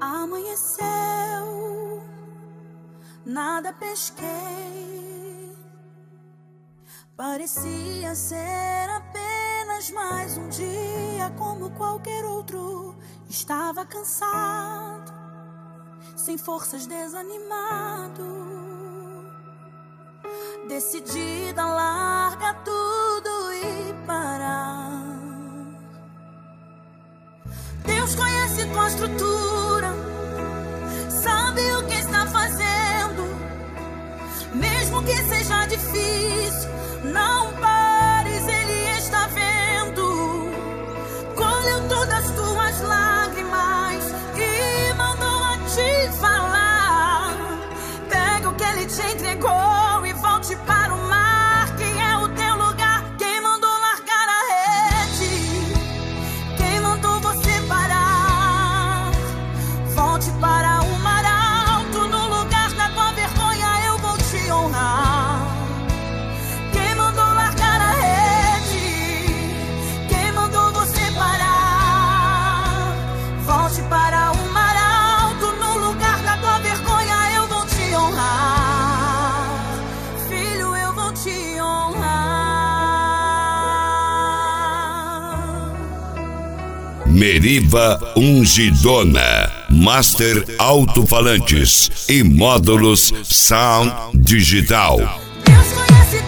Amanheceu, nada pesquei. Parecia ser apenas mais um dia como qualquer outro. Estava cansado, sem forças, desanimado. Decidida a largar tudo e parar. Deus conhece tua estrutura, sabe o que está fazendo. Mesmo que seja difícil, não pares, Ele está vendo. Colheu todas as tuas lágrimas e mandou a te falar. Pega o que Ele te entregou e volte para o mar, que é o teu lugar. Quem mandou largar a rede? Quem mandou você parar? Volte para o mar alto, no lugar da tua vergonha eu vou te honrar. Quem mandou largar a rede? Quem mandou você parar? Volte para o mar alto, no lugar da tua vergonha eu vou te honrar. Filho, eu vou te honrar. Meriva Ungidona, Master Alto-Falantes e Módulos Sound Digital. Deus conhece